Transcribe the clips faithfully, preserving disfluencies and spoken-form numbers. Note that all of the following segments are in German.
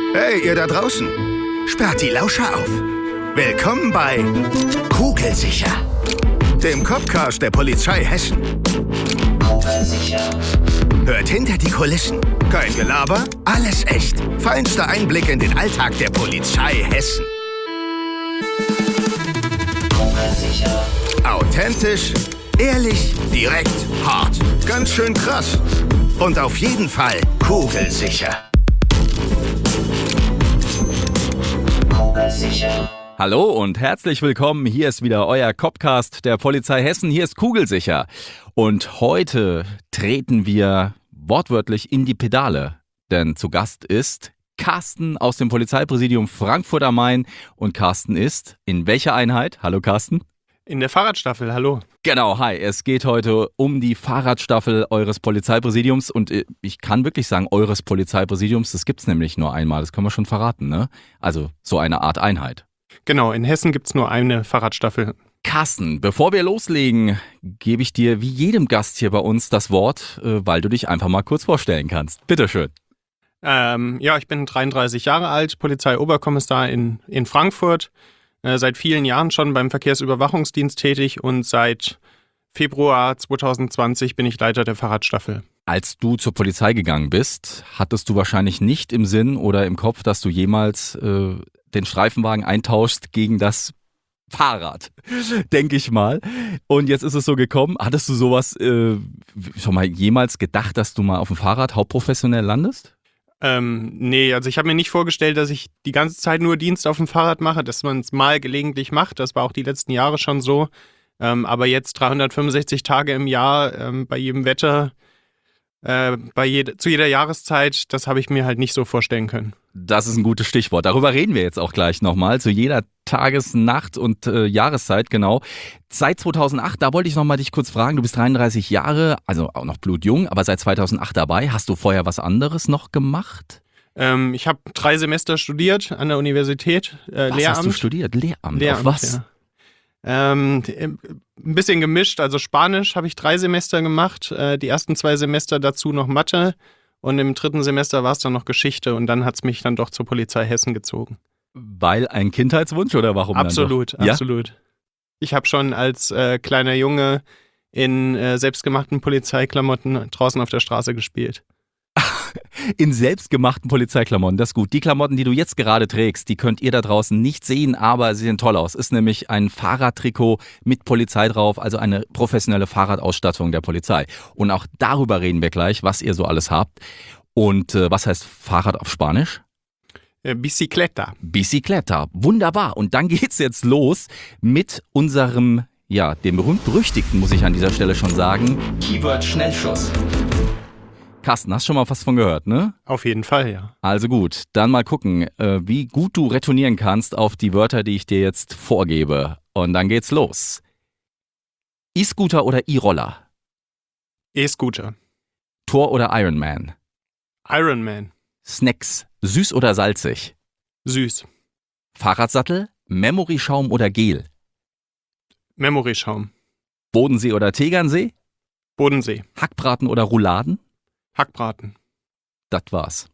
Hey, ihr da draußen! Sperrt die Lauscher auf! Willkommen bei Kugelsicher, dem Copcast der Polizei Hessen. Kugelsicher. Hört hinter die Kulissen. Kein Gelaber, alles echt. Feinster Einblick in den Alltag der Polizei Hessen. Kugelsicher. Authentisch, ehrlich, direkt, hart. Ganz schön krass. Und auf jeden Fall kugelsicher. Kugelsicher. Hallo und herzlich willkommen. Hier ist wieder euer Copcast der Polizei Hessen. Hier ist Kugelsicher. Und heute treten wir wortwörtlich in die Pedale. Denn zu Gast ist Carsten aus dem Polizeipräsidium Frankfurt am Main. Und Carsten ist in welcher Einheit? Hallo Carsten. In der Fahrradstaffel, hallo. Genau, hi. Es geht heute um die Fahrradstaffel eures Polizeipräsidiums. Und ich kann wirklich sagen, eures Polizeipräsidiums, das gibt's nämlich nur einmal. Das können wir schon verraten, ne? Also so eine Art Einheit. Genau, in Hessen gibt's nur eine Fahrradstaffel. Carsten, bevor wir loslegen, gebe ich dir wie jedem Gast hier bei uns das Wort, weil du dich einfach mal kurz vorstellen kannst. Bitteschön. Ähm, ja, ich bin dreiunddreißig Jahre alt, Polizeioberkommissar in, in Frankfurt. Äh, seit vielen Jahren schon beim Verkehrsüberwachungsdienst tätig und seit Februar zwanzig zwanzig bin ich Leiter der Fahrradstaffel. Als du zur Polizei gegangen bist, hattest du wahrscheinlich nicht im Sinn oder im Kopf, dass du jemals äh, den Streifenwagen eintauschst gegen das Fahrrad, denke ich mal. Und jetzt ist es so gekommen. Hattest du sowas äh, schon mal jemals gedacht, dass du mal auf dem Fahrrad hauptprofessionell landest? Ähm, nee, also ich habe mir nicht vorgestellt, dass ich die ganze Zeit nur Dienst auf dem Fahrrad mache, dass man es mal gelegentlich macht. Das war auch die letzten Jahre schon so. Ähm, aber jetzt dreihundertfünfundsechzig Tage im Jahr, ähm, bei jedem Wetter, äh, bei jede, zu jeder Jahreszeit, das habe ich mir halt nicht so vorstellen können. Das ist ein gutes Stichwort. Darüber reden wir jetzt auch gleich nochmal. Zu jeder Tages-, Nacht- und äh, Jahreszeit, genau. Seit zweitausendacht, da wollte ich nochmal dich kurz fragen, du bist dreiunddreißig Jahre, also auch noch blutjung, aber seit zweitausendacht dabei. Hast du vorher was anderes noch gemacht? Ähm, ich habe drei Semester studiert an der Universität. Äh, was Lehramt. hast du studiert? Lehramt? Lehramt, Auf was? Ja. Ähm, ein bisschen gemischt, also Spanisch habe ich drei Semester gemacht, äh, die ersten zwei Semester dazu noch Mathe und im dritten Semester war es dann noch Geschichte und dann hat es mich dann doch zur Polizei Hessen gezogen. Weil ein Kindheitswunsch oder warum? Absolut, dann doch? absolut. Ja? Ich habe schon als äh, kleiner Junge in äh, selbstgemachten Polizeiklamotten draußen auf der Straße gespielt. In selbstgemachten Polizeiklamotten, das ist gut. Die Klamotten, die du jetzt gerade trägst, die könnt ihr da draußen nicht sehen, aber sie sehen toll aus. Ist nämlich ein Fahrradtrikot mit Polizei drauf, also eine professionelle Fahrradausstattung der Polizei. Und auch darüber reden wir gleich, was ihr so alles habt. Und äh, was heißt Fahrrad auf Spanisch? Äh, Bicicleta. Bicicleta, wunderbar. Und dann geht's jetzt los mit unserem, ja, dem berühmt-berüchtigten, muss ich an dieser Stelle schon sagen, Keyword-Schnellschuss. Carsten, hast schon mal was von gehört, ne? Auf jeden Fall, ja. Also gut, dann mal gucken, äh, wie gut du retournieren kannst auf die Wörter, die ich dir jetzt vorgebe. Und dann geht's los. E-Scooter oder E-Roller? E-Scooter. Thor oder Ironman? Ironman. Snacks, süß oder salzig? Süß. Fahrradsattel, Memory-Schaum oder Gel? Memory-Schaum. Bodensee oder Tegernsee? Bodensee. Hackbraten oder Rouladen? Hackbraten. Das war's.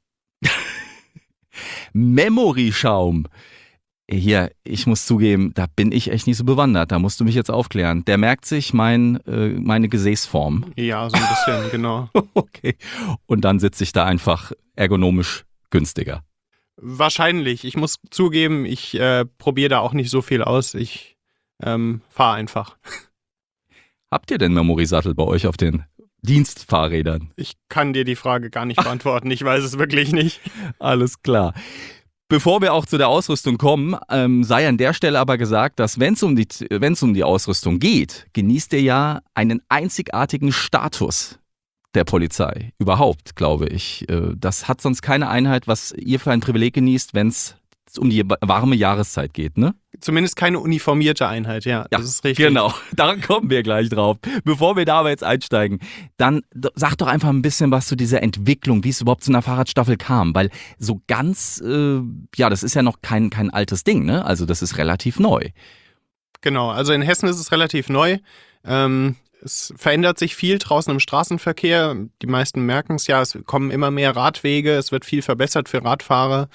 Memory-Schaum. Hier, ich muss zugeben, da bin ich echt nicht so bewandert. Da musst du mich jetzt aufklären. Der merkt sich mein, äh, meine Gesäßform. Ja, so ein bisschen, genau. Okay. Und dann sitze ich da einfach ergonomisch günstiger. Wahrscheinlich. Ich muss zugeben, ich äh, probiere da auch nicht so viel aus. Ich ähm, fahre einfach. Habt ihr denn Memory-Sattel bei euch auf den Dienstfahrrädern? Ich kann dir die Frage gar nicht beantworten. Ich weiß es wirklich nicht. Alles klar. Bevor wir auch zu der Ausrüstung kommen, ähm, sei an der Stelle aber gesagt, dass wenn es um die, wenn's um die Ausrüstung geht, genießt ihr ja einen einzigartigen Status der Polizei. Überhaupt, glaube ich. Äh, das hat sonst keine Einheit, was ihr für ein Privileg genießt, wenn es um die warme Jahreszeit geht, ne? Zumindest keine uniformierte Einheit, ja, ja, das ist richtig. Genau, da kommen wir gleich drauf. Bevor wir da aber jetzt einsteigen, dann sag doch einfach ein bisschen was zu dieser Entwicklung, wie es überhaupt zu einer Fahrradstaffel kam, weil so ganz, äh, ja, das ist ja noch kein, kein altes Ding, ne? Also das ist relativ neu. Genau, also in Hessen ist es relativ neu. Ähm, es verändert sich viel draußen im Straßenverkehr. Die meisten merken es ja, es kommen immer mehr Radwege, es wird viel verbessert für Radfahrer.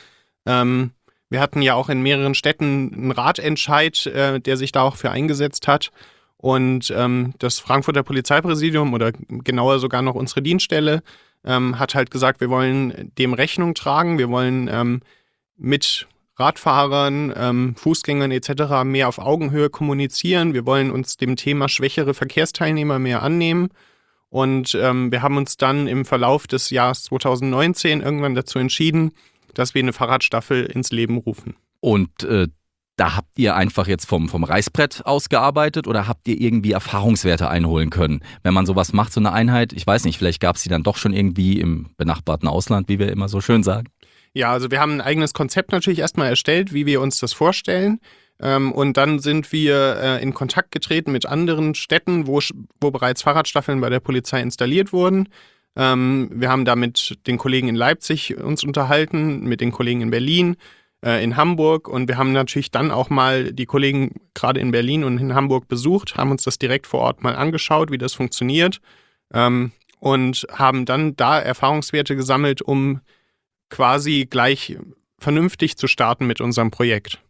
Ähm, wir hatten ja auch in mehreren Städten einen Ratentscheid, äh, der sich da auch für eingesetzt hat. Und ähm, das Frankfurter Polizeipräsidium oder genauer sogar noch unsere Dienststelle ähm, hat halt gesagt, wir wollen dem Rechnung tragen, wir wollen ähm, mit Radfahrern, ähm, Fußgängern et cetera mehr auf Augenhöhe kommunizieren. Wir wollen uns dem Thema schwächere Verkehrsteilnehmer mehr annehmen. Und ähm, wir haben uns dann im Verlauf des Jahres zwanzig neunzehn irgendwann dazu entschieden, dass wir eine Fahrradstaffel ins Leben rufen. Und äh, da habt ihr einfach jetzt vom, vom Reißbrett ausgearbeitet oder habt ihr irgendwie Erfahrungswerte einholen können? Wenn man sowas macht, so eine Einheit, ich weiß nicht, vielleicht gab es die dann doch schon irgendwie im benachbarten Ausland, wie wir immer so schön sagen. Ja, also wir haben ein eigenes Konzept natürlich erstmal erstellt, wie wir uns das vorstellen. Ähm, und dann sind wir äh, in Kontakt getreten mit anderen Städten, wo, wo bereits Fahrradstaffeln bei der Polizei installiert wurden. Ähm, wir haben da mit den Kollegen in Leipzig uns unterhalten, mit den Kollegen in Berlin, in Hamburg, und wir haben natürlich dann auch mal die Kollegen gerade in Berlin und in Hamburg besucht, haben uns das direkt vor Ort mal angeschaut, wie das funktioniert, ähm, und haben dann da Erfahrungswerte gesammelt, um quasi gleich vernünftig zu starten mit unserem Projekt.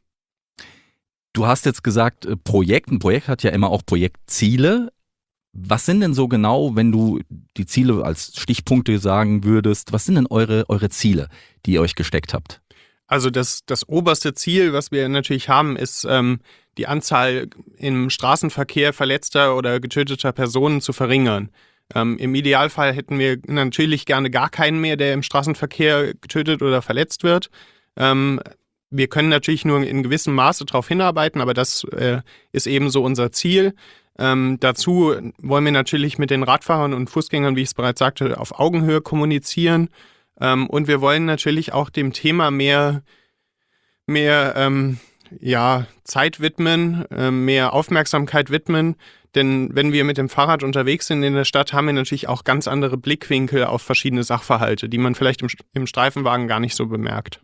Du hast jetzt gesagt, Projekt, ein Projekt hat ja immer auch Projektziele. Was sind denn so genau, wenn du die Ziele als Stichpunkte sagen würdest, was sind denn eure, eure Ziele, die ihr euch gesteckt habt? Also das, das oberste Ziel, was wir natürlich haben, ist ähm, die Anzahl im Straßenverkehr verletzter oder getöteter Personen zu verringern. Ähm, Im Idealfall hätten wir natürlich gerne gar keinen mehr, der im Straßenverkehr getötet oder verletzt wird. Ähm, wir können natürlich nur in gewissem Maße darauf hinarbeiten, aber das äh, ist eben so unser Ziel. Ähm, dazu wollen wir natürlich mit den Radfahrern und Fußgängern, wie ich es bereits sagte, auf Augenhöhe kommunizieren. Ähm, und wir wollen natürlich auch dem Thema mehr, mehr ähm, ja, Zeit widmen, äh, mehr Aufmerksamkeit widmen. Denn wenn wir mit dem Fahrrad unterwegs sind in der Stadt, haben wir natürlich auch ganz andere Blickwinkel auf verschiedene Sachverhalte, die man vielleicht im, im Streifenwagen gar nicht so bemerkt.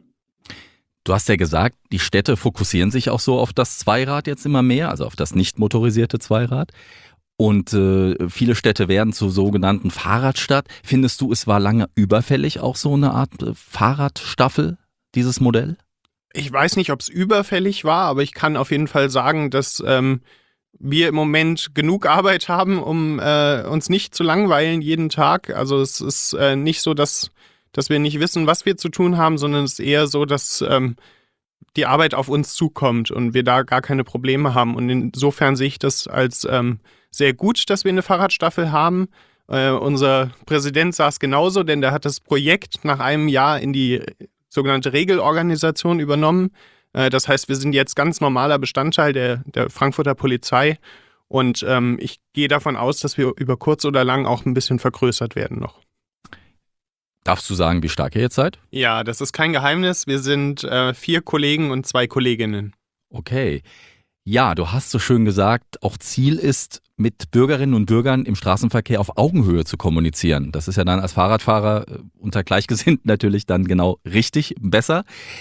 Du hast ja gesagt, die Städte fokussieren sich auch so auf das Zweirad jetzt immer mehr, also auf das nicht motorisierte Zweirad. Und äh, viele Städte werden zur sogenannten Fahrradstadt. Findest du, es war lange überfällig, auch so eine Art äh, Fahrradstaffel, dieses Modell? Ich weiß nicht, ob es überfällig war, aber ich kann auf jeden Fall sagen, dass ähm, wir im Moment genug Arbeit haben, um äh, uns nicht zu langweilen jeden Tag. Also es ist äh, nicht so, dass, dass wir nicht wissen, was wir zu tun haben, sondern es ist eher so, dass ähm, die Arbeit auf uns zukommt und wir da gar keine Probleme haben. Und insofern sehe ich das als ähm, sehr gut, dass wir eine Fahrradstaffel haben. Äh, unser Präsident sah es genauso, denn der hat das Projekt nach einem Jahr in die sogenannte Regelorganisation übernommen. Äh, das heißt, wir sind jetzt ganz normaler Bestandteil der, der Frankfurter Polizei und ähm, ich gehe davon aus, dass wir über kurz oder lang auch ein bisschen vergrößert werden noch. Darfst du sagen, wie stark ihr jetzt seid? Ja, das ist kein Geheimnis. Wir sind äh, vier Kollegen und zwei Kolleginnen. Okay. Ja, du hast so schön gesagt, auch Ziel ist, mit Bürgerinnen und Bürgern im Straßenverkehr auf Augenhöhe zu kommunizieren. Das ist ja dann als Fahrradfahrer äh, unter Gleichgesinnten natürlich dann genau richtig, besser.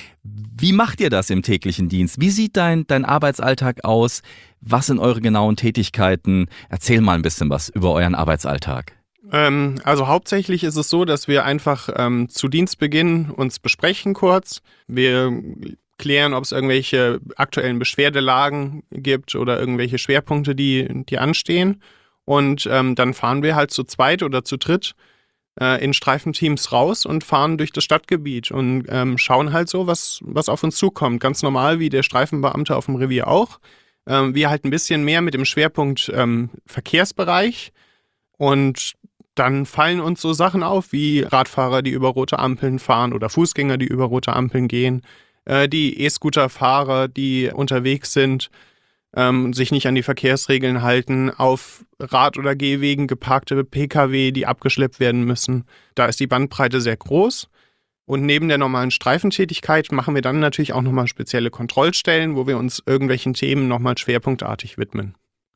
Wie macht ihr das im täglichen Dienst? Wie sieht dein, dein Arbeitsalltag aus? Was sind eure genauen Tätigkeiten? Erzähl mal ein bisschen was über euren Arbeitsalltag. Ähm, also hauptsächlich ist es so, dass wir einfach ähm, zu Dienstbeginn uns besprechen kurz. Wir klären, ob es irgendwelche aktuellen Beschwerdelagen gibt oder irgendwelche Schwerpunkte, die, die anstehen. Und ähm, dann fahren wir halt zu zweit oder zu dritt äh, in Streifenteams raus und fahren durch das Stadtgebiet und ähm, schauen halt so, was, was auf uns zukommt. Ganz normal wie der Streifenbeamte auf dem Revier auch. Ähm, wir halt ein bisschen mehr mit dem Schwerpunkt ähm, Verkehrsbereich. Und dann fallen uns so Sachen auf, wie Radfahrer, die über rote Ampeln fahren oder Fußgänger, die über rote Ampeln gehen. Die E-Scooter-Fahrer, die unterwegs sind, ähm, sich nicht an die Verkehrsregeln halten, auf Rad- oder Gehwegen geparkte Pkw, die abgeschleppt werden müssen. Da ist die Bandbreite sehr groß. Und neben der normalen Streifentätigkeit machen wir dann natürlich auch nochmal spezielle Kontrollstellen, wo wir uns irgendwelchen Themen nochmal schwerpunktartig widmen.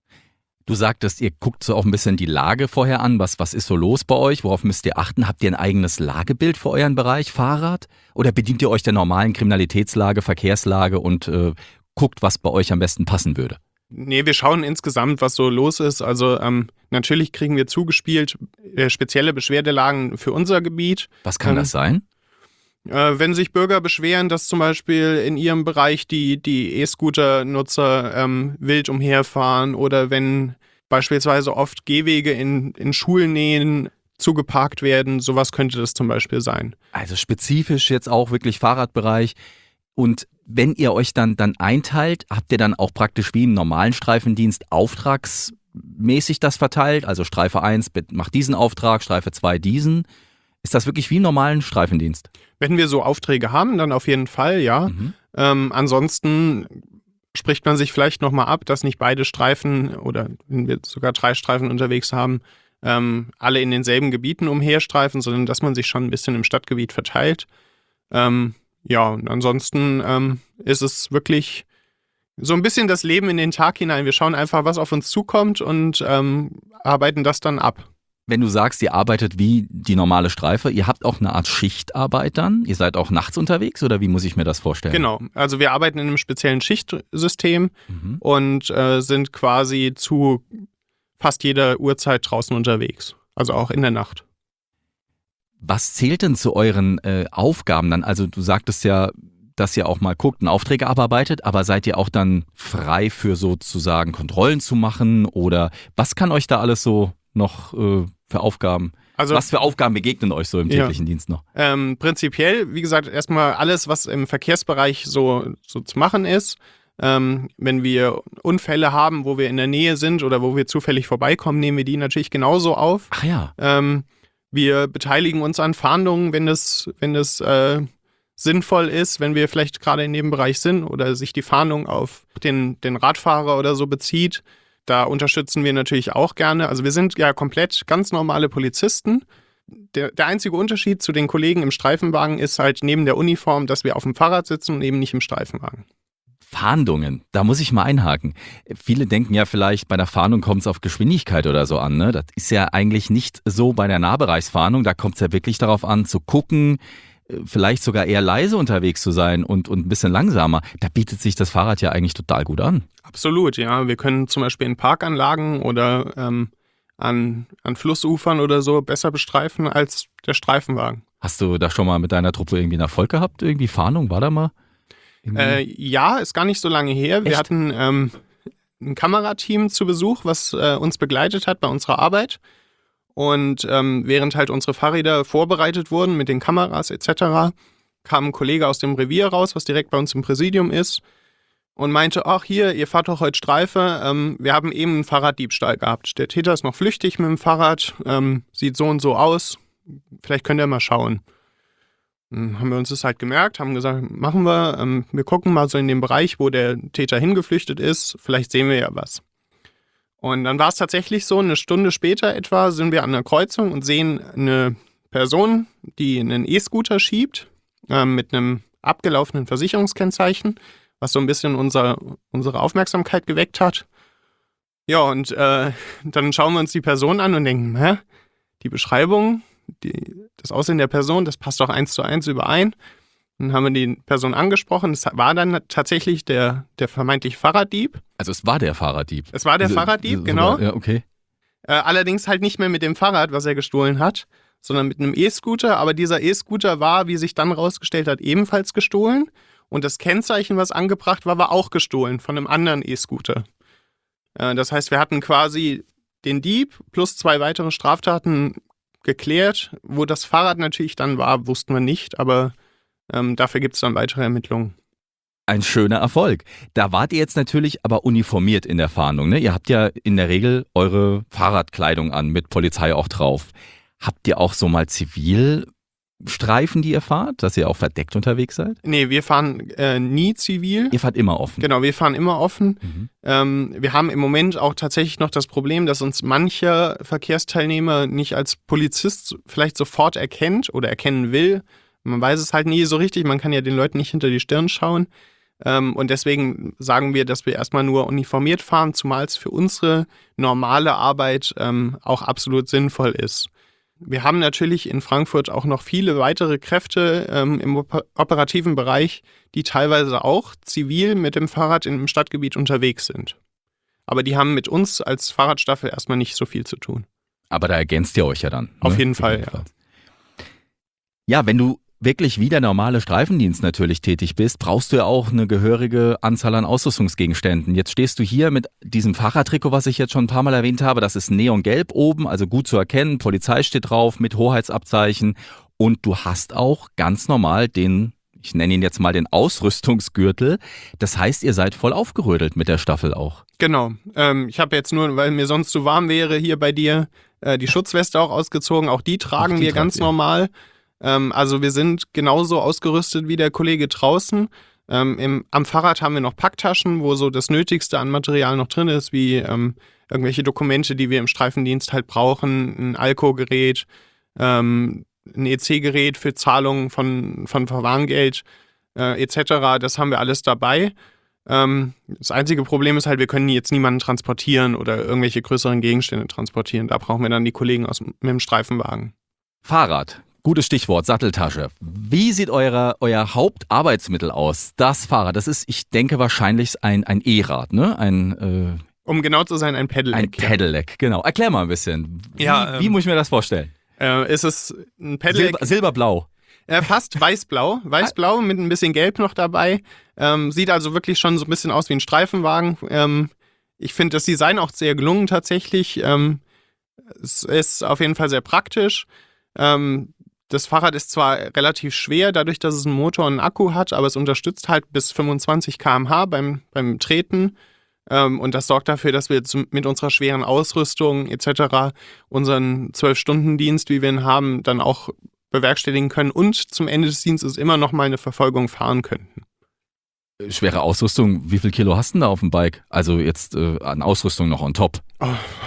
Du sagtest, ihr guckt so auch ein bisschen die Lage vorher an. Was, was ist so los bei euch? Worauf müsst ihr achten? Habt ihr ein eigenes Lagebild für euren Bereich, Fahrrad? Oder bedient ihr euch der normalen Kriminalitätslage, Verkehrslage und äh, guckt, was bei euch am besten passen würde? Nee, wir schauen insgesamt, was so los ist. Also ähm, natürlich kriegen wir zugespielt äh, spezielle Beschwerdelagen für unser Gebiet. Was kann ähm, das sein? Äh, wenn sich Bürger beschweren, dass zum Beispiel in ihrem Bereich die, die E-Scooter-Nutzer ähm, wild umherfahren oder wenn beispielsweise oft Gehwege in, in Schulnähen zugeparkt werden, sowas könnte das zum Beispiel sein. Also spezifisch jetzt auch wirklich Fahrradbereich. Und wenn ihr euch dann, dann einteilt, habt ihr dann auch praktisch wie im normalen Streifendienst auftragsmäßig das verteilt? Also Streife eins macht diesen Auftrag, Streife zwei diesen. Ist das wirklich wie im normalen Streifendienst? Wenn wir so Aufträge haben, dann auf jeden Fall, ja. Mhm. Ähm, ansonsten spricht man sich vielleicht nochmal ab, dass nicht beide Streifen oder wenn wir sogar drei Streifen unterwegs haben, ähm, alle in denselben Gebieten umherstreifen, sondern dass man sich schon ein bisschen im Stadtgebiet verteilt. Ähm, ja, und ansonsten ähm, ist es wirklich so ein bisschen das Leben in den Tag hinein. Wir schauen einfach, was auf uns zukommt und ähm, arbeiten das dann ab. Wenn du sagst, ihr arbeitet wie die normale Streife, ihr habt auch eine Art Schichtarbeit dann? Ihr seid auch nachts unterwegs oder wie muss ich mir das vorstellen? Genau, also wir arbeiten in einem speziellen Schichtsystem Mhm. und äh, sind quasi zu fast jeder Uhrzeit draußen unterwegs, also auch in der Nacht. Was zählt denn zu euren äh, Aufgaben dann? Also du sagtest ja, dass ihr auch mal guckt und Aufträge abarbeitet, aber seid ihr auch dann frei für sozusagen Kontrollen zu machen oder was kann euch da alles so noch äh, für Aufgaben, Also was für Aufgaben begegnen euch so im Ja. täglichen Dienst noch? ähm, prinzipiell, wie gesagt, erstmal alles, was im Verkehrsbereich so, so zu machen ist. Ähm, wenn wir Unfälle haben, wo wir in der Nähe sind oder wo wir zufällig vorbeikommen, nehmen wir die natürlich genauso auf. Ach ja, Ähm, wir beteiligen uns an Fahndungen, wenn das, wenn das äh, sinnvoll ist, wenn wir vielleicht gerade in dem Bereich sind oder sich die Fahndung auf den, den Radfahrer oder so bezieht. Da unterstützen wir natürlich auch gerne. Also wir sind ja komplett ganz normale Polizisten. Der, der einzige Unterschied zu den Kollegen im Streifenwagen ist halt neben der Uniform, dass wir auf dem Fahrrad sitzen und eben nicht im Streifenwagen. Fahndungen, da muss ich mal einhaken. Viele denken ja vielleicht, bei der Fahndung kommt es auf Geschwindigkeit oder so an. Ne? Das ist ja eigentlich nicht so bei der Nahbereichsfahndung. Da kommt es ja wirklich darauf an, zu gucken, vielleicht sogar eher leise unterwegs zu sein und, und ein bisschen langsamer. Da bietet sich das Fahrrad ja eigentlich total gut an. Absolut, ja. Wir können zum Beispiel in Parkanlagen oder ähm, an, an Flussufern oder so besser bestreifen als der Streifenwagen. Hast du da schon mal mit deiner Truppe irgendwie einen Erfolg gehabt? Irgendwie Fahndung, war da mal? Irgendwie? Äh, ja, ist gar nicht so lange her. Wir Echt? hatten ähm, ein Kamerateam zu Besuch, was äh, uns begleitet hat bei unserer Arbeit. Und ähm, während halt unsere Fahrräder vorbereitet wurden mit den Kameras et cetera, kam ein Kollege aus dem Revier raus, was direkt bei uns im Präsidium ist, und meinte, ach hier, ihr fahrt doch heute Streife, ähm, wir haben eben einen Fahrraddiebstahl gehabt. Der Täter ist noch flüchtig mit dem Fahrrad, ähm, sieht so und so aus, vielleicht könnt ihr mal schauen. Dann haben wir uns das halt gemerkt, haben gesagt, machen wir, ähm, wir gucken mal so in den Bereich, wo der Täter hingeflüchtet ist, vielleicht sehen wir ja was. Und dann war es tatsächlich so, eine Stunde später etwa sind wir an der Kreuzung und sehen eine Person, die einen E-Scooter schiebt, äh, mit einem abgelaufenen Versicherungskennzeichen, was so ein bisschen unser, unsere Aufmerksamkeit geweckt hat. Ja, und äh, dann schauen wir uns die Person an und denken, hä, die Beschreibung, die, das Aussehen der Person, das passt doch eins zu eins überein. Dann haben wir die Person angesprochen. Es war dann tatsächlich der, der vermeintliche Fahrraddieb. Also es war der Fahrraddieb. Es war der Also, Fahrraddieb, so- genau. Ja, okay. Äh, allerdings halt nicht mehr mit dem Fahrrad, was er gestohlen hat, sondern mit einem E-Scooter. Aber dieser E-Scooter war, wie sich dann rausgestellt hat, ebenfalls gestohlen. Und das Kennzeichen, was angebracht war, war auch gestohlen von einem anderen E-Scooter. Äh, das heißt, wir hatten quasi den Dieb plus zwei weitere Straftaten geklärt. Wo das Fahrrad natürlich dann war, wussten wir nicht, aber ähm, dafür gibt es dann weitere Ermittlungen. Ein schöner Erfolg. Da wart ihr jetzt natürlich aber uniformiert in der Fahndung. Ne? Ihr habt ja in der Regel eure Fahrradkleidung an, mit Polizei auch drauf. Habt ihr auch so mal Zivilstreifen, die ihr fahrt, dass ihr auch verdeckt unterwegs seid? Nee, wir fahren äh, nie zivil. Ihr fahrt immer offen. Genau, wir fahren immer offen. Mhm. Ähm, wir haben im Moment auch tatsächlich noch das Problem, dass uns mancher Verkehrsteilnehmer nicht als Polizist vielleicht sofort erkennt oder erkennen will. Man weiß es halt nie so richtig, man kann ja den Leuten nicht hinter die Stirn schauen. Ähm, und deswegen sagen wir, dass wir erstmal nur uniformiert fahren, zumal es für unsere normale Arbeit ähm, auch absolut sinnvoll ist. Wir haben natürlich in Frankfurt auch noch viele weitere Kräfte ähm, im oper- operativen Bereich, die teilweise auch zivil mit dem Fahrrad im Stadtgebiet unterwegs sind. Aber die haben mit uns als Fahrradstaffel erstmal nicht so viel zu tun. Aber da ergänzt ihr euch ja dann. Auf ne? jeden Fall, ja. Ja, wenn du wirklich wie der normale Streifendienst natürlich tätig bist, brauchst du ja auch eine gehörige Anzahl an Ausrüstungsgegenständen. Jetzt stehst du hier mit diesem Fahrradtrikot, was ich jetzt schon ein paar Mal erwähnt habe. Das ist neongelb oben, also gut zu erkennen. Polizei steht drauf mit Hoheitsabzeichen. Und du hast auch ganz normal den, ich nenne ihn jetzt mal den Ausrüstungsgürtel. Das heißt, ihr seid voll aufgerödelt mit der Staffel auch. Genau. Ähm, ich habe jetzt nur, weil mir sonst zu warm wäre, hier bei dir äh, die Schutzweste auch ausgezogen. Auch die tragen auch die wir ganz ihr. normal. Ähm, also wir sind genauso ausgerüstet wie der Kollege draußen. Ähm, im, am Fahrrad haben wir noch Packtaschen, wo so das Nötigste an Material noch drin ist, wie ähm, irgendwelche Dokumente, die wir im Streifendienst halt brauchen, ein Alko-Gerät, ähm, ein E C-Gerät für Zahlungen von, von Verwarngeld äh, et cetera. Das haben wir alles dabei. Ähm, das einzige Problem ist halt, wir können jetzt niemanden transportieren oder irgendwelche größeren Gegenstände transportieren. Da brauchen wir dann die Kollegen aus, mit dem Streifenwagen. Fahrrad. Gutes Stichwort, Satteltasche. Wie sieht eure, euer Hauptarbeitsmittel aus? Das Fahrrad, das ist, ich denke, wahrscheinlich ein, ein E-Rad, ne? Ein, äh, um genau zu sein, ein Pedelec. Ein Pedelec, ja. Genau. Erklär mal ein bisschen. Wie, ja, ähm, wie muss ich mir das vorstellen? Äh, ist es ein Pedelec? Silber, silberblau. Äh, fast weißblau. Weißblau mit ein bisschen Gelb noch dabei. Ähm, sieht also wirklich schon so ein bisschen aus wie ein Streifenwagen. Ähm, ich finde das Design auch sehr gelungen tatsächlich. Ähm, es ist auf jeden Fall sehr praktisch. Ähm, Das Fahrrad ist zwar relativ schwer, dadurch, dass es einen Motor und einen Akku hat, aber es unterstützt halt bis fünfundzwanzig Kilometer pro Stunde beim, beim Treten. Ähm, und das sorgt dafür, dass wir zum, mit unserer schweren Ausrüstung et cetera unseren zwölf-Stunden-Dienst, wie wir ihn haben, dann auch bewerkstelligen können und zum Ende des Dienstes immer noch mal eine Verfolgung fahren könnten. Schwere Ausrüstung, wie viel Kilo hast du denn da auf dem Bike? Also jetzt äh, an Ausrüstung noch on top? Oh,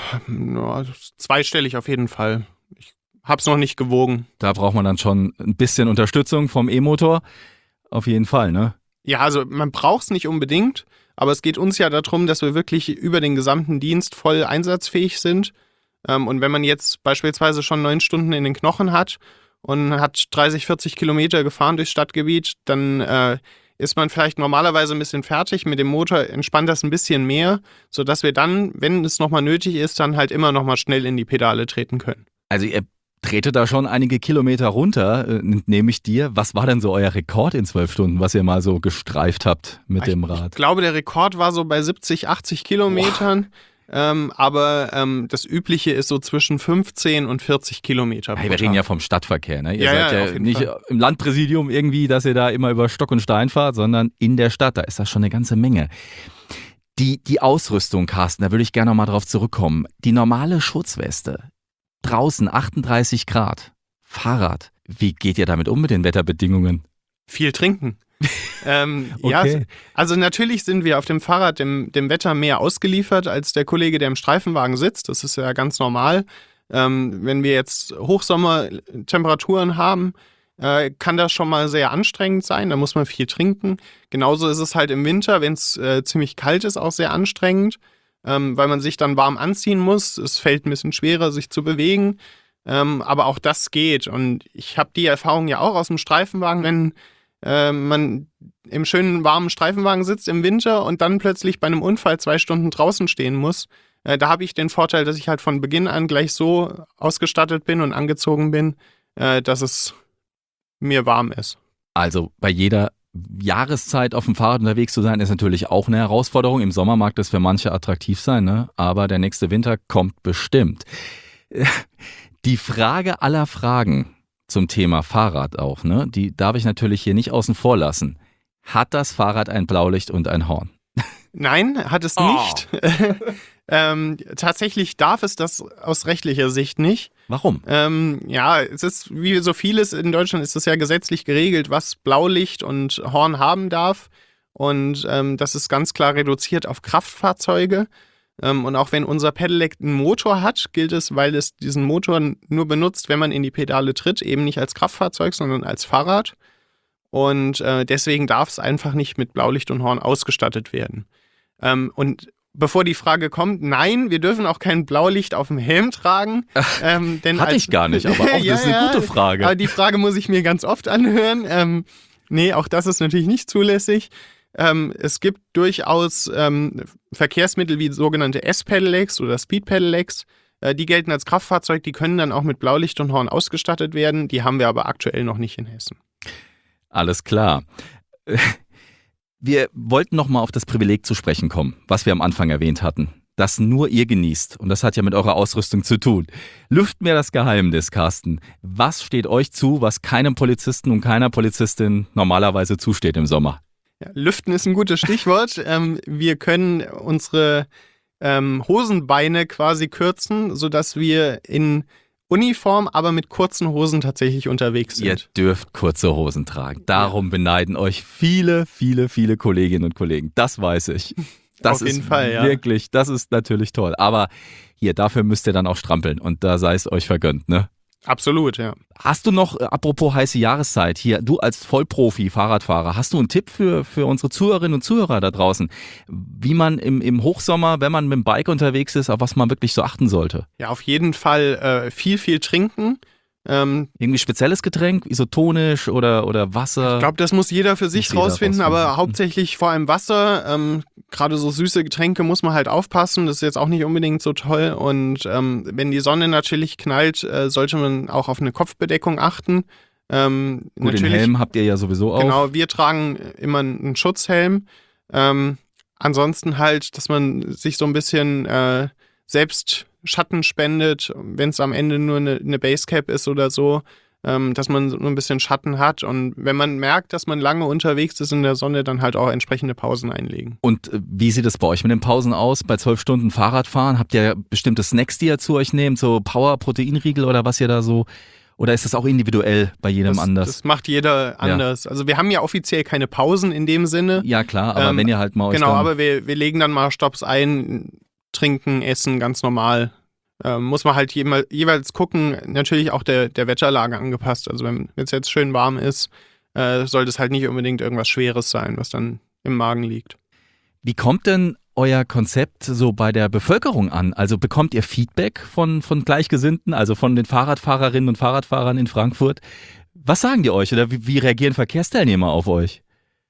no, zweistellig auf jeden Fall. Hab's noch nicht gewogen. Da braucht man dann schon ein bisschen Unterstützung vom E-Motor. Auf jeden Fall, ne? Ja, also man braucht es nicht unbedingt, aber es geht uns ja darum, dass wir wirklich über den gesamten Dienst voll einsatzfähig sind. Ähm, und wenn man jetzt beispielsweise schon neun Stunden in den Knochen hat und hat dreißig, vierzig Kilometer gefahren durchs Stadtgebiet, dann äh, ist man vielleicht normalerweise ein bisschen fertig. Mit dem Motor entspannt das ein bisschen mehr, sodass wir dann, wenn es nochmal nötig ist, dann halt immer nochmal schnell in die Pedale treten können. Also ihr trete da schon einige Kilometer runter, äh, nehme ich dir. Was war denn so euer Rekord in zwölf Stunden, was ihr mal so gestreift habt mit ich, dem Rad? Ich glaube, der Rekord war so bei siebzig, achtzig Kilometern. Ähm, aber ähm, das Übliche ist so zwischen fünfzehn und vierzig Kilometer. Hey, wir reden ja vom Stadtverkehr, ne? Ihr ja, seid ja, ja nicht Fall. Im Landpräsidium irgendwie, dass ihr da immer über Stock und Stein fahrt, sondern in der Stadt. Da ist das schon eine ganze Menge. Die, die Ausrüstung, Carsten, da würde ich gerne noch mal drauf zurückkommen. Die normale Schutzweste. Draußen achtunddreißig Grad, Fahrrad. Wie geht ihr damit um mit den Wetterbedingungen? Viel trinken. ähm, okay. Ja, also natürlich sind wir auf dem Fahrrad dem, dem Wetter mehr ausgeliefert als der Kollege, der im Streifenwagen sitzt. Das ist ja ganz normal. Ähm, wenn wir jetzt Hochsommertemperaturen haben, äh, kann das schon mal sehr anstrengend sein. Da muss man viel trinken. Genauso ist es halt im Winter, wenn es äh, ziemlich kalt ist, auch sehr anstrengend. Ähm, weil man sich dann warm anziehen muss. Es fällt ein bisschen schwerer, sich zu bewegen. Ähm, aber auch das geht. Und ich habe die Erfahrung ja auch aus dem Streifenwagen, wenn äh, man im schönen warmen Streifenwagen sitzt im Winter und dann plötzlich bei einem Unfall zwei Stunden draußen stehen muss. Äh, da habe ich den Vorteil, dass ich halt von Beginn an gleich so ausgestattet bin und angezogen bin, äh, dass es mir warm ist. Also bei jeder Jahreszeit auf dem Fahrrad unterwegs zu sein, ist natürlich auch eine Herausforderung. Im Sommer mag das für manche attraktiv sein, ne? Aber der nächste Winter kommt bestimmt. Die Frage aller Fragen zum Thema Fahrrad auch, ne? Die darf ich natürlich hier nicht außen vor lassen. Hat das Fahrrad ein Blaulicht und ein Horn? Nein, hat es oh. nicht. ähm, tatsächlich darf es das aus rechtlicher Sicht nicht. Warum? Ähm, ja, es ist wie so vieles in Deutschland ist es ja gesetzlich geregelt, was Blaulicht und Horn haben darf. Und ähm, das ist ganz klar reduziert auf Kraftfahrzeuge. Ähm, und auch wenn unser Pedelec einen Motor hat, gilt es, weil es diesen Motor nur benutzt, wenn man in die Pedale tritt, eben nicht als Kraftfahrzeug, sondern als Fahrrad. Und äh, deswegen darf es einfach nicht mit Blaulicht und Horn ausgestattet werden. Ähm, und bevor die Frage kommt, nein, wir dürfen auch kein Blaulicht auf dem Helm tragen. Ähm, denn Hatte als, ich gar nicht, aber auch ja, das ist eine gute Frage. Aber die Frage muss ich mir ganz oft anhören. Ähm, nee, auch das ist natürlich nicht zulässig. Ähm, es gibt durchaus ähm, Verkehrsmittel wie sogenannte S-Pedelecs oder Speed-Pedelecs. Äh, die gelten als Kraftfahrzeug, die können dann auch mit Blaulicht und Horn ausgestattet werden. Die haben wir aber aktuell noch nicht in Hessen. Alles klar. Wir wollten nochmal auf das Privileg zu sprechen kommen, was wir am Anfang erwähnt hatten. Das nur ihr genießt. Und das hat ja mit eurer Ausrüstung zu tun. Lüften wir das Geheimnis, Carsten. Was steht euch zu, was keinem Polizisten und keiner Polizistin normalerweise zusteht im Sommer? Ja, lüften ist ein gutes Stichwort. ähm, wir können unsere ähm, Hosenbeine quasi kürzen, sodass wir in Uniform, aber mit kurzen Hosen tatsächlich unterwegs sind. Ihr dürft kurze Hosen tragen. Darum beneiden euch viele, viele, viele Kolleginnen und Kollegen. Das weiß ich. Das Auf jeden ist Fall, ja. wirklich, das ist natürlich toll. Aber hier, dafür müsst ihr dann auch strampeln und da sei es euch vergönnt, ne? Absolut, ja. Hast du noch, äh, apropos heiße Jahreszeit, hier, du als Vollprofi, Fahrradfahrer, hast du einen Tipp für, für unsere Zuhörerinnen und Zuhörer da draußen, wie man im, im Hochsommer, wenn man mit dem Bike unterwegs ist, auf was man wirklich so achten sollte? Ja, auf jeden Fall äh, viel, viel trinken. Ähm, Irgendwie spezielles Getränk, isotonisch oder, oder Wasser? Ich glaube, das muss jeder für sich Muss jeder rausfinden, rausfinden. aber hauptsächlich vor allem Wasser. Ähm, Gerade so süße Getränke muss man halt aufpassen. Das ist jetzt auch nicht unbedingt so toll. Und ähm, wenn die Sonne natürlich knallt, äh, sollte man auch auf eine Kopfbedeckung achten. Ähm, Gut, den Helm habt ihr ja sowieso auch. Genau, wir tragen immer einen Schutzhelm. Ähm, ansonsten halt, dass man sich so ein bisschen äh, selbst Schatten spendet, wenn es am Ende nur eine, eine Basecap ist oder so, ähm, dass man so ein bisschen Schatten hat. Und wenn man merkt, dass man lange unterwegs ist in der Sonne, dann halt auch entsprechende Pausen einlegen. Und äh, wie sieht es bei euch mit den Pausen aus? Bei zwölf Stunden Fahrradfahren habt ihr bestimmte Snacks, die ihr zu euch nehmt, so Power-Proteinriegel oder was ihr da so... Oder ist das auch individuell bei jedem das, anders? Das macht jeder anders. Ja. Also wir haben ja offiziell keine Pausen in dem Sinne. Ja klar, aber ähm, wenn ihr halt mal euch Genau, dann aber wir, wir legen dann mal Stopps ein, trinken, essen, ganz normal. Ähm, muss man halt jeweils, jeweils gucken, natürlich auch der, der Wetterlage angepasst. Also wenn es jetzt schön warm ist, äh, sollte es halt nicht unbedingt irgendwas Schweres sein, was dann im Magen liegt. Wie kommt denn euer Konzept so bei der Bevölkerung an? Also bekommt ihr Feedback von, von Gleichgesinnten, also von den Fahrradfahrerinnen und Fahrradfahrern in Frankfurt? Was sagen die euch oder wie, wie reagieren Verkehrsteilnehmer auf euch?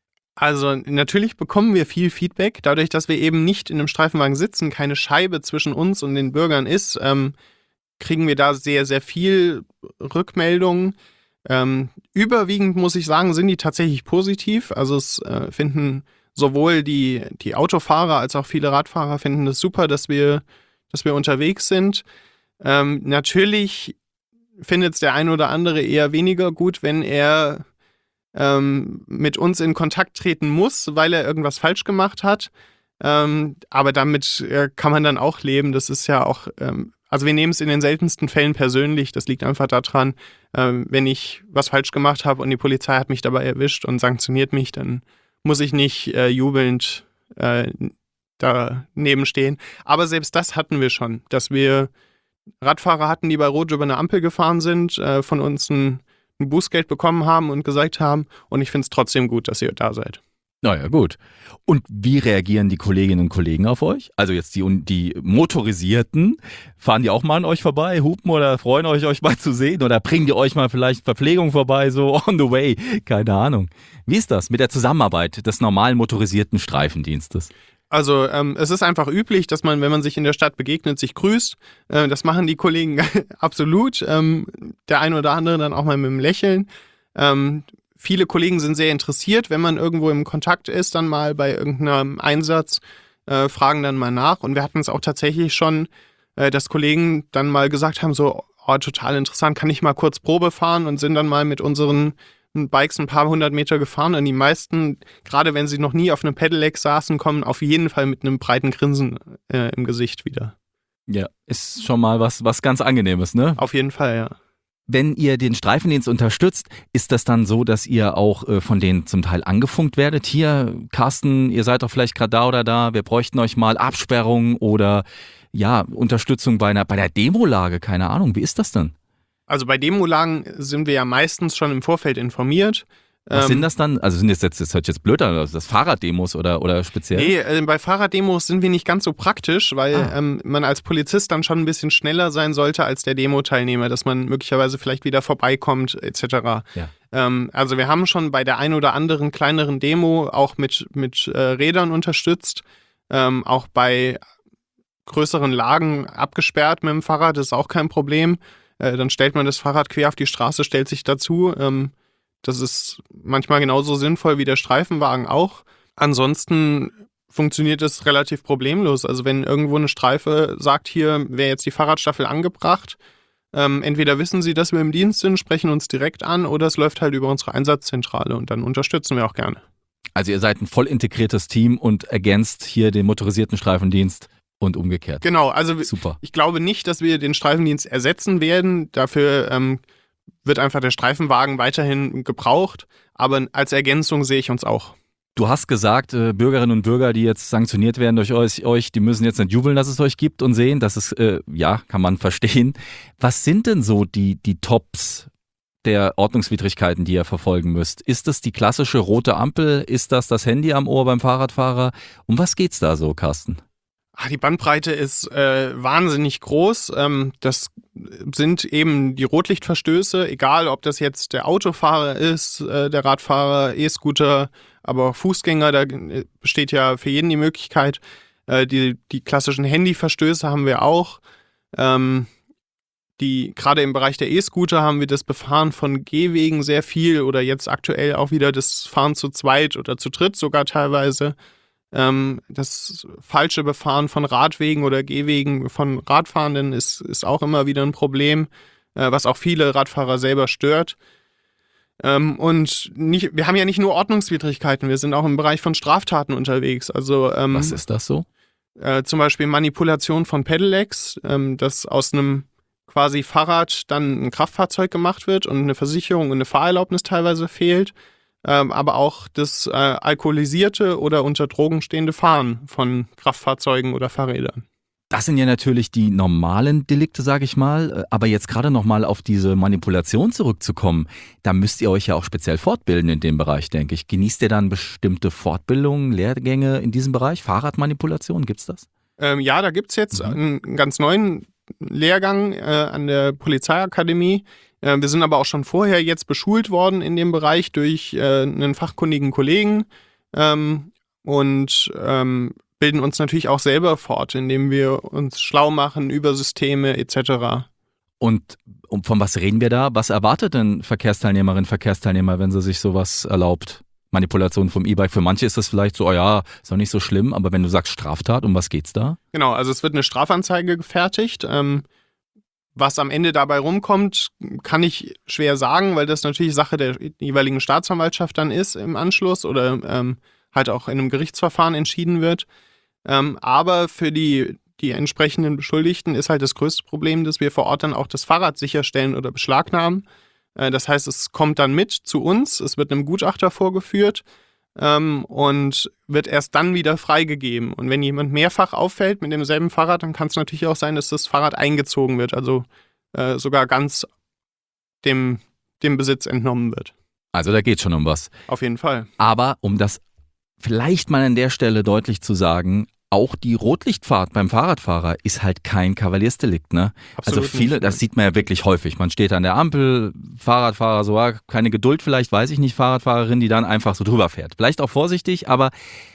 Also natürlich bekommen wir viel Feedback. Dadurch, dass wir eben nicht in einem Streifenwagen sitzen, keine Scheibe zwischen uns und den Bürgern ist, ähm, kriegen wir da sehr, sehr viel Rückmeldungen. Ähm, überwiegend, muss ich sagen, sind die tatsächlich positiv. Also es äh, finden sowohl die, die Autofahrer als auch viele Radfahrer finden es super, dass wir, dass wir unterwegs sind. Ähm, natürlich findet es der ein oder andere eher weniger gut, wenn er ähm, mit uns in Kontakt treten muss, weil er irgendwas falsch gemacht hat. Ähm, aber damit äh, kann man dann auch leben. Das ist ja auch, ähm, also wir nehmen es in den seltensten Fällen persönlich. Das liegt einfach daran, ähm, wenn ich was falsch gemacht habe und die Polizei hat mich dabei erwischt und sanktioniert mich, dann muss ich nicht äh, jubelnd äh, daneben stehen. Aber selbst das hatten wir schon, dass wir Radfahrer hatten, die bei Rot über eine Ampel gefahren sind, äh, von uns ein, ein Bußgeld bekommen haben und gesagt haben, und ich finde es trotzdem gut, dass ihr da seid. Naja, gut. Und wie reagieren die Kolleginnen und Kollegen auf euch? Also jetzt die, die Motorisierten, fahren die auch mal an euch vorbei, hupen oder freuen euch, euch mal zu sehen? Oder bringen die euch mal vielleicht Verpflegung vorbei, so on the way? Keine Ahnung. Wie ist das mit der Zusammenarbeit des normalen motorisierten Streifendienstes? Also ähm, es ist einfach üblich, dass man, wenn man sich in der Stadt begegnet, sich grüßt. Äh, das machen die Kollegen absolut. Ähm, der eine oder andere dann auch mal mit einem Lächeln. Ähm, viele Kollegen sind sehr interessiert, wenn man irgendwo im Kontakt ist, dann mal bei irgendeinem Einsatz, äh, fragen dann mal nach. Und wir hatten es auch tatsächlich schon, äh, dass Kollegen dann mal gesagt haben, so, oh, total interessant, kann ich mal kurz Probe fahren, und sind dann mal mit unseren Bikes ein paar hundert Meter gefahren, und die meisten, gerade wenn sie noch nie auf einem Pedelec saßen, kommen auf jeden Fall mit einem breiten Grinsen äh, im Gesicht wieder. Ja, ist schon mal was, was ganz Angenehmes, ne? Auf jeden Fall, ja. Wenn ihr den Streifendienst unterstützt, ist das dann so, dass ihr auch äh, von denen zum Teil angefunkt werdet? Hier, Carsten, ihr seid doch vielleicht gerade da oder da, wir bräuchten euch mal Absperrung oder ja, Unterstützung bei einer, bei der Demolage, keine Ahnung, wie ist das denn? Also bei Demolagen sind wir ja meistens schon im Vorfeld informiert. Was ähm, sind das dann? Also sind das jetzt, das hört sich jetzt blöd an, also das Fahrraddemos oder, oder speziell? Nee, äh, bei Fahrraddemos sind wir nicht ganz so praktisch, weil Ah. ähm, man als Polizist dann schon ein bisschen schneller sein sollte als der Demo-Teilnehmer, dass man möglicherweise vielleicht wieder vorbeikommt et cetera. Ja. Ähm, also wir haben schon bei der ein oder anderen kleineren Demo auch mit, mit äh, Rädern unterstützt, ähm, auch bei größeren Lagen abgesperrt mit dem Fahrrad, das ist auch kein Problem. Äh, dann stellt man das Fahrrad quer auf die Straße, stellt sich dazu. Ähm, Das ist manchmal genauso sinnvoll wie der Streifenwagen auch. Ansonsten funktioniert es relativ problemlos. Also wenn irgendwo eine Streife sagt, hier wäre jetzt die Fahrradstaffel angebracht, ähm, entweder wissen sie, dass wir im Dienst sind, sprechen uns direkt an, oder es läuft halt über unsere Einsatzzentrale und dann unterstützen wir auch gerne. Also ihr seid ein voll integriertes Team und ergänzt hier den motorisierten Streifendienst und umgekehrt. Genau, also Super. Ich glaube nicht, dass wir den Streifendienst ersetzen werden. Dafür ähm, wird einfach der Streifenwagen weiterhin gebraucht, aber als Ergänzung sehe ich uns auch. Du hast gesagt, äh, Bürgerinnen und Bürger, die jetzt sanktioniert werden durch euch, euch, die müssen jetzt nicht jubeln, dass es euch gibt und sehen, dass es, äh, ja, kann man verstehen. Was sind denn so die, die Tops der Ordnungswidrigkeiten, die ihr verfolgen müsst? Ist das die klassische rote Ampel? Ist das das Handy am Ohr beim Fahrradfahrer? Um was geht's da so, Carsten? Ach, die Bandbreite ist äh, wahnsinnig groß. Ähm, das sind eben die Rotlichtverstöße, egal ob das jetzt der Autofahrer ist, äh, der Radfahrer, E-Scooter, aber auch Fußgänger, da besteht ja für jeden die Möglichkeit. Äh, die, die klassischen Handyverstöße haben wir auch. Ähm, die, gerade im Bereich der E-Scooter haben wir das Befahren von Gehwegen sehr viel oder jetzt aktuell auch wieder das Fahren zu zweit oder zu dritt sogar teilweise. Ähm, das falsche Befahren von Radwegen oder Gehwegen von Radfahrenden ist, ist auch immer wieder ein Problem, äh, was auch viele Radfahrer selber stört. Ähm, und nicht, wir haben ja nicht nur Ordnungswidrigkeiten, wir sind auch im Bereich von Straftaten unterwegs. Also, ähm, Was ist das so? Äh, zum Beispiel Manipulation von Pedelecs, ähm, dass aus einem quasi Fahrrad dann ein Kraftfahrzeug gemacht wird und eine Versicherung und eine Fahrerlaubnis teilweise fehlt. Ähm, aber auch das äh, alkoholisierte oder unter Drogen stehende Fahren von Kraftfahrzeugen oder Fahrrädern. Das sind ja natürlich die normalen Delikte, sage ich mal. Aber jetzt gerade nochmal auf diese Manipulation zurückzukommen, da müsst ihr euch ja auch speziell fortbilden in dem Bereich, denke ich. Genießt ihr dann bestimmte Fortbildungen, Lehrgänge in diesem Bereich? Fahrradmanipulation, gibt's das? Ähm, ja, da gibt es jetzt Mhm. einen ganz neuen Lehrgang äh, an der Polizeiakademie. Äh, wir sind aber auch schon vorher jetzt beschult worden in dem Bereich durch äh, einen fachkundigen Kollegen ähm, und ähm, bilden uns natürlich auch selber fort, indem wir uns schlau machen über Systeme et cetera. Und um, von was reden wir da? Was erwartet denn Verkehrsteilnehmerinnen, Verkehrsteilnehmer, wenn sie sich sowas erlaubt? Manipulation vom E-Bike. Für manche ist das vielleicht so, oh ja, ist doch nicht so schlimm, aber wenn du sagst Straftat, um was geht's da? Genau, also es wird eine Strafanzeige gefertigt. Ähm, was am Ende dabei rumkommt, kann ich schwer sagen, weil das natürlich Sache der jeweiligen Staatsanwaltschaft dann ist im Anschluss oder ähm, halt auch in einem Gerichtsverfahren entschieden wird. Ähm, aber für die, die entsprechenden Beschuldigten ist halt das größte Problem, dass wir vor Ort dann auch das Fahrrad sicherstellen oder beschlagnahmen. Äh, das heißt, es kommt dann mit zu uns, es wird einem Gutachter vorgeführt ähm, und wird erst dann wieder freigegeben. Und wenn jemand mehrfach auffällt mit demselben Fahrrad, dann kann es natürlich auch sein, dass das Fahrrad eingezogen wird, also äh, sogar ganz dem, dem Besitz entnommen wird. Also da geht schon um was. Auf jeden Fall. Aber um das vielleicht mal an der Stelle deutlich zu sagen, auch die Rotlichtfahrt beim Fahrradfahrer ist halt kein Kavaliersdelikt, ne? Absolut also viele, nicht. das sieht man ja wirklich häufig. Man steht an der Ampel, Fahrradfahrer so, ah, keine Geduld vielleicht, weiß ich nicht, Fahrradfahrerin, die dann einfach so drüber fährt. Vielleicht auch vorsichtig, aber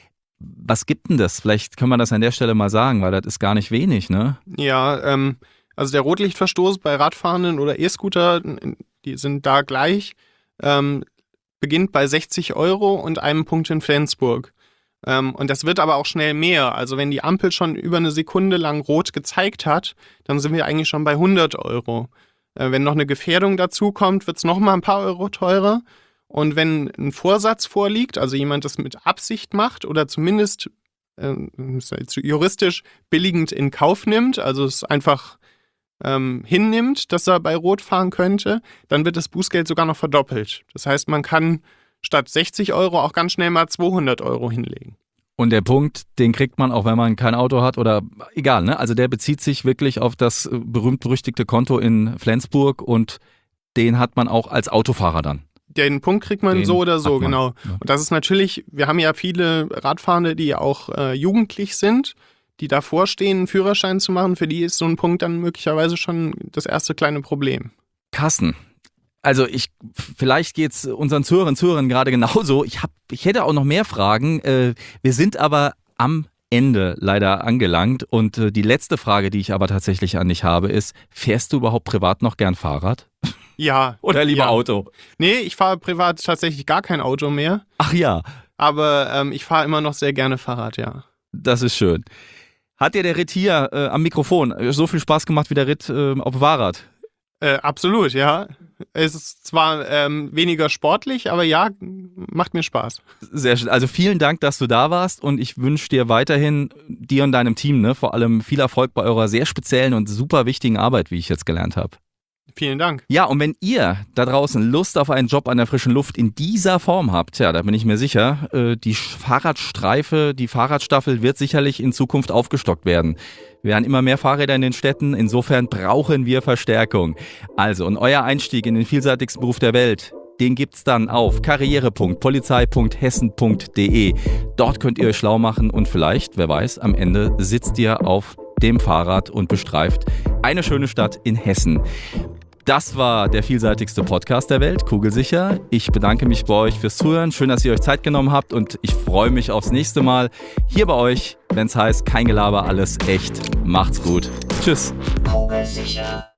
was gibt denn das? Vielleicht können wir das an der Stelle mal sagen, weil das ist gar nicht wenig, ne? Ja, ähm, also der Rotlichtverstoß bei Radfahrenden oder E-Scooter, die sind da gleich, ähm, beginnt bei sechzig Euro und einem Punkt in Flensburg. Ähm, und das wird aber auch schnell mehr. Also wenn die Ampel schon über eine Sekunde lang rot gezeigt hat, dann sind wir eigentlich schon bei hundert Euro. Äh, wenn noch eine Gefährdung dazu kommt, wird es nochmal ein paar Euro teurer. Und wenn ein Vorsatz vorliegt, also jemand das mit Absicht macht oder zumindest äh, juristisch billigend in Kauf nimmt, also es einfach ähm, hinnimmt, dass er bei Rot fahren könnte, dann wird das Bußgeld sogar noch verdoppelt. Das heißt, man kann statt sechzig Euro auch ganz schnell mal zweihundert Euro hinlegen. Und der Punkt, den kriegt man auch, wenn man kein Auto hat oder egal, ne? Also der bezieht sich wirklich auf das berühmt-berüchtigte Konto in Flensburg und den hat man auch als Autofahrer dann. Den Punkt kriegt man Den so oder so, hat man, genau. ja. Und das ist natürlich, wir haben ja viele Radfahrende, die auch äh, jugendlich sind, die davor stehen, einen Führerschein zu machen. Für die ist so ein Punkt dann möglicherweise schon das erste kleine Problem. Carsten, also ich, vielleicht geht's unseren Zuhörern und Zuhörern gerade genauso. Ich, hab, ich hätte auch noch mehr Fragen. Äh, wir sind aber am Ende leider angelangt. Und äh, die letzte Frage, die ich aber tatsächlich an dich habe, ist, fährst du überhaupt privat noch gern Fahrrad? Ja. Oder lieber ja. Auto? Nee, ich fahre privat tatsächlich gar kein Auto mehr. Ach ja. Aber ähm, ich fahre immer noch sehr gerne Fahrrad, ja. Das ist schön. Hat dir der Ritt hier äh, am Mikrofon so viel Spaß gemacht wie der Ritt äh, auf dem Fahrrad? Äh, absolut, ja. Es ist zwar ähm, weniger sportlich, aber ja, macht mir Spaß. Sehr schön. Also vielen Dank, dass du da warst und ich wünsche dir weiterhin, dir und deinem Team, ne, vor allem viel Erfolg bei eurer sehr speziellen und super wichtigen Arbeit, wie ich jetzt gelernt habe. Vielen Dank. Ja, und wenn ihr da draußen Lust auf einen Job an der frischen Luft in dieser Form habt, ja, da bin ich mir sicher, äh, die Fahrradstreife, die Fahrradstaffel wird sicherlich in Zukunft aufgestockt werden. Wir haben immer mehr Fahrräder in den Städten, insofern brauchen wir Verstärkung. Also, und euer Einstieg in den vielseitigsten Beruf der Welt, den gibt's dann auf karriere punkt polizei punkt hessen punkt de. Dort könnt ihr euch schlau machen und vielleicht, wer weiß, am Ende sitzt ihr auf dem Fahrrad und bestreift eine schöne Stadt in Hessen. Das war der vielseitigste Podcast der Welt, Kugelsicher. Ich bedanke mich bei euch fürs Zuhören. Schön, dass ihr euch Zeit genommen habt und ich freue mich aufs nächste Mal hier bei euch, wenn es heißt, kein Gelaber, alles echt. Macht's gut. Tschüss. Kugelsicher.